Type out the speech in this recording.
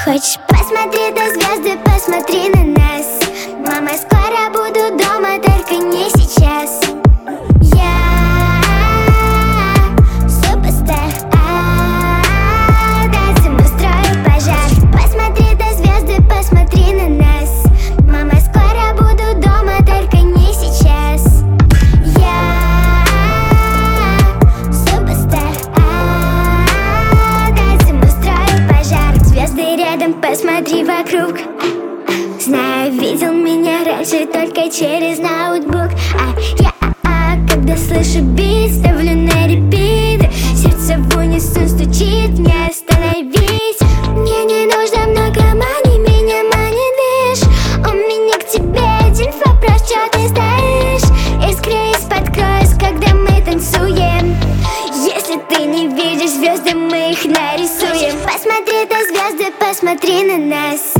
Хочешь посмотреть на звезды, посмотри на нас. Мама, скоро буду дома, только не сейчас. Я суперстар, дальше устрою пожар. Посмотри на звезды, посмотри на нас. Мама, скоро буду дома, только не сейчас. Я суперстар, дальше устрою пожар. Звезды рядом, посмотри вокруг. Знаю, видел меня раньше только через ноутбук. А я, когда слышу бит, ставлю на репит. Сердце в унисон стучит, не остановись. Мне не нужно много мани, меня манит. У меня к тебе один вопрос, чё ты стоишь? Искры из-под крыльев, когда мы танцуем. Если ты не видишь звезды, мы их нарисуем. Посмотри на звезды, посмотри на нас.